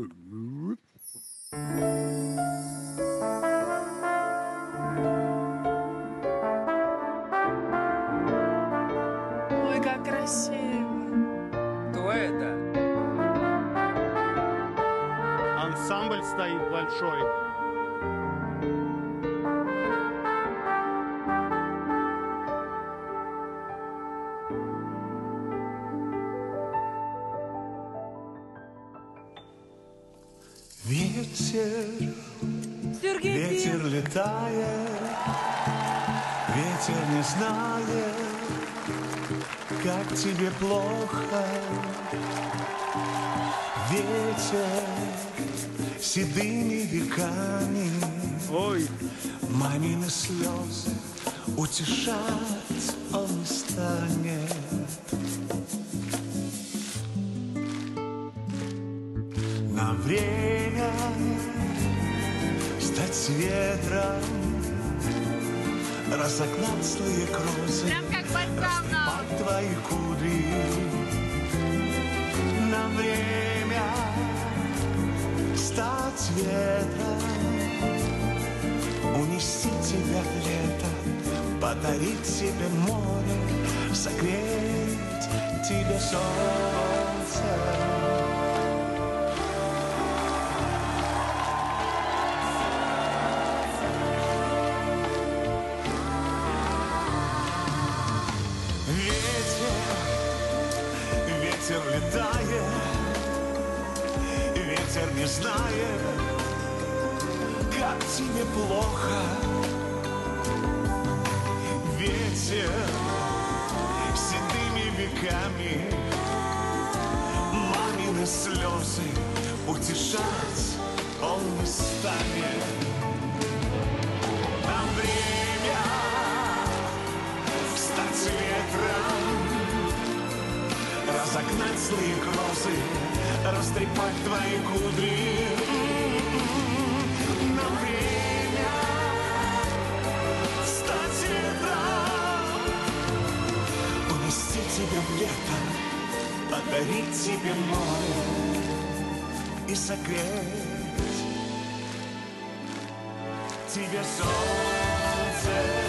Ой, как красиво. Кто это? Ансамбль стоит большой. Ветер, Сергей ветер Пим. летает, ветер не знает, как тебе плохо. Ветер седыми веками Ой, мамины слезы утешать он не станет. На время стать ветром, разогнать злые грозы, Прям как Бальзамов. под твои кудри. На время стать ветром, унести тебя в лето, подарить тебе море, согреть тебе солнце. Ветер летает, ветер не знает, как тебе плохо. Ветер седыми веками мамины слезы утешать он не станет. Нам время стать ветром, разогнать злые грозы, растрепать твои кудри. Нам время стать ветром, унести тебя в лето, подарить тебе море и согреть тебе солнце.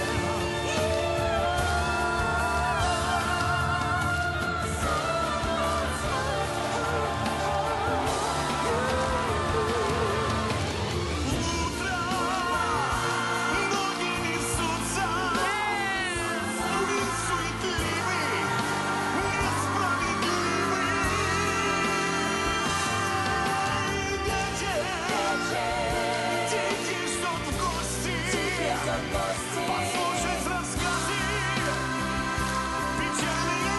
Послушать рассказы печальные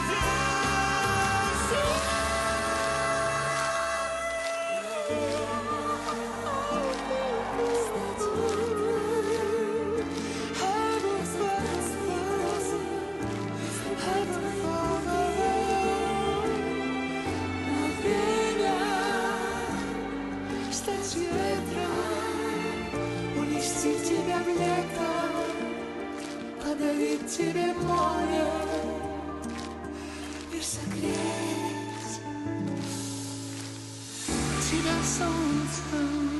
Стать ветром, унести тебя в лето, подарить тебе море и согреть тебя солнцем.